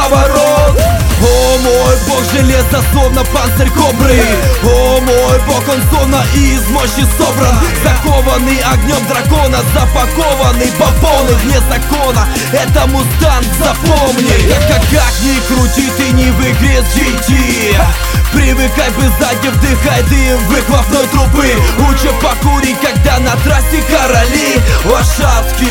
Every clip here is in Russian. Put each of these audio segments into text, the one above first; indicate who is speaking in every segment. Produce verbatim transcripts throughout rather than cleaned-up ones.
Speaker 1: поворот. О мой бог, железо словно панцирь кобры. О мой бог, он словно из мощи собран. Закованный огнем дракона, запакованный по полной вне закона. Это мустанг, запомни. Как, как ни крути, ты не в игре с джи ти. Привыкай бы сзади, вдыхай дым выхлопной трубы. Лучше покури, когда на трассе короли лошадки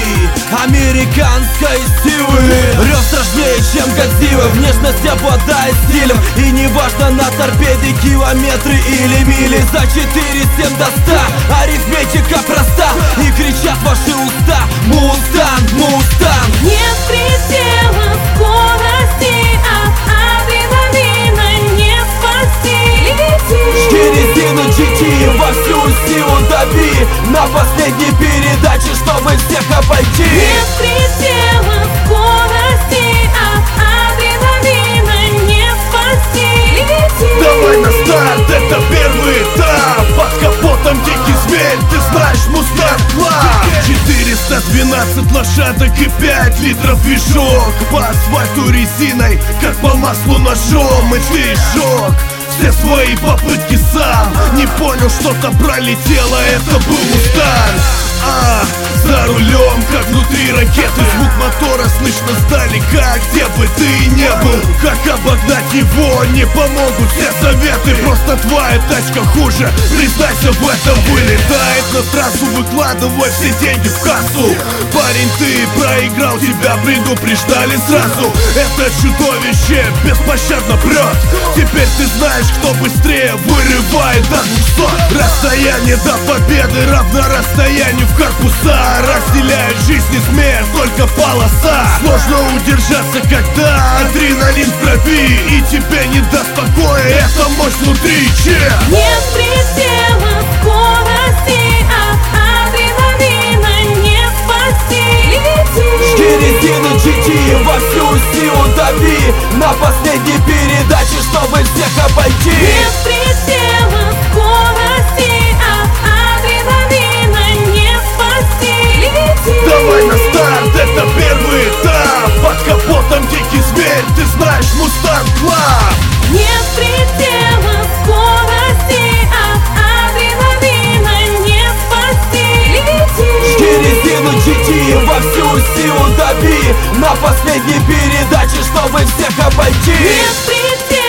Speaker 1: американской силы. Рев страшнее, чем Годзилла, внешность обладает стилем. И неважно, на торпеде километры или мили. За четыре семь до ста арифметика проста. И кричат ваши уста: Мустанг, Мустанг.
Speaker 2: Нет предела скорости, от адреналина не спасти.
Speaker 1: Жги резину джи ти, во всю силу дави на последней передаче, чтобы всех обойти.
Speaker 2: Нет предела скорости, от адреналина не спасти.
Speaker 3: Давай на старт, это первый этап. Под капотом дикий зверь, ты знаешь, Мустанг Клаб. Четыреста двенадцать лошадок и пять литров движок. По асфальту резиной, как по маслу ножом. И ты сжег все свои попытки сам. Не понял, что-то пролетело, это был Мустанг. А, за рулем, как внутри ракеты. Звук мотора слышно сдалека, где бы ты не был. Как обогнать его, не помогут все советы. Просто твоя тачка хуже, признайся в этом. Вылетает на трассу, выкладывай все деньги в кассу. Парень, ты проиграл, тебя предупреждали сразу. Это чудовище беспощадно прет. Теперь ты знаешь, кто быстрее вырывает до двухсот. Расстояние до победы равно расстоянию в корпуса. Разделяет жизнь и смерть только полоса. Сложно удержаться, когда адреналин в крови. И тебе не даст покоя эта мощь внутри. Че?
Speaker 2: Нет предела скорости, от адреналина не спасти.
Speaker 1: Жги резину джи ти, во всю силу дави на последней передаче, чтобы всех обойти.
Speaker 2: Нет предела скорости, от адреналина не спасти.
Speaker 3: Давай на старт, это первый этап. Под капотом дикий зверь, ты знаешь, Мустанг Клаб.
Speaker 2: Нет предела скорости, от адреналина не спасти.
Speaker 1: Жги резину джи ти, во всю силу дави на последней передаче, чтобы всех обойти.
Speaker 2: Нет предела